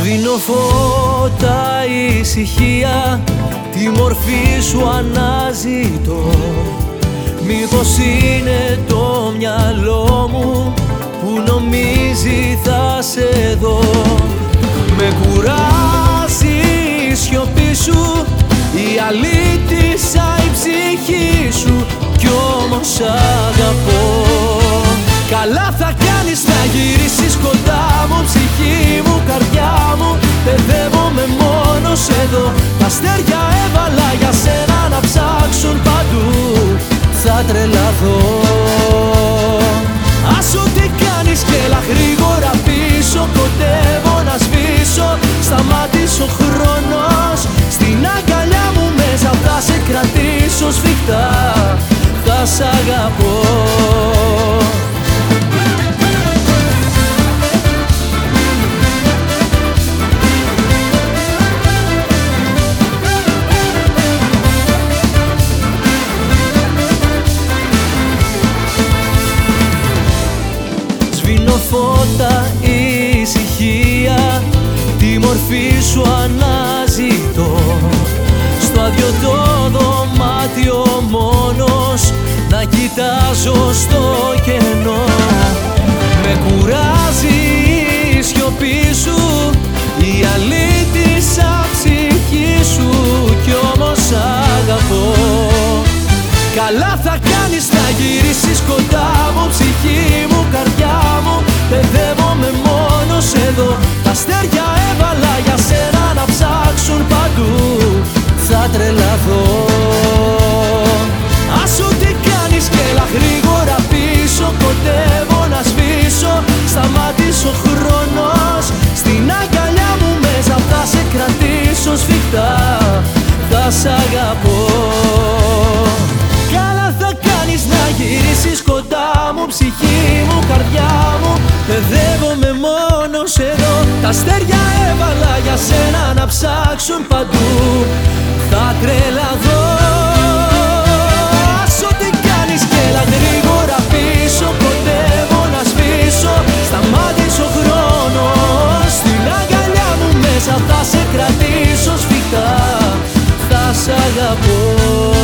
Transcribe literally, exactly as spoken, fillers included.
Σβήνω φώτα, ησυχία, τη μορφή σου αναζητώ. Μήπως είναι το μυαλό μου που νομίζει θα σε δω. Με κουράζει η σιωπή σου, η αλήτησα η ψυχή σου, κι όμως αγαπώ. Καλά θα κάνεις να γυρίσεις κοντά μου, ψυχή μου, καρδιά μου, παιδεύομαι μόνος εδώ. Τα αστέρια έβαλα για σένα να ψάξουν παντού, θα τρελαθώ. Άσου τι κάνεις και έλα γρήγορα πίσω, κοντεύω να σβήσω. Σταμάτησε ο χρόνος, στην αγκαλιά μου μέσα θα σε κρατήσω σφιχτά, θα σ' αγαπώ. Σβήνω φώτα, ησυχία, τη μορφή σου αναζητώ. Στο άδειο το δωμάτιο μόνος, να κοιτάζω στο κενό. Με κουράζει η σιωπή σου, η αλήτησα ψυχή σου, κι όμως αγαπώ. Καλά θα κάνεις να γυρίσεις κοντά μου, ψυχή μου, καρδιά μου, παιδεύομαι μόνος εδώ. Τα αστέρια έβαλα για σένα να ψάξουν παντού, θα τρελαθώ. Άσου τι κάνεις και έλα γρήγορα πίσω, κοντεύω να σβήσω. Σταμάτησε ο χρόνος, στην αγκαλιά μου μέσα θα σε κρατήσω σφιχτά, θα σ' αγαπώ. Καλά θα κάνεις να γυρίσεις κοντά μου, ψυχή μου, καρδιά μου, παιδεύομαι μόνος εδώ. Τα αστέρια έβαλα για σένα να ψάξουν παντού, θα τρελαθώ. Άσο τι κάνεις και έλα γρήγορα πίσω, κοντεύω να σβήσω. Σταμάτησε ο χρόνος, στην αγκαλιά μου μέσα θα σε κρατήσω σφιχτά, θα σ' αγαπώ.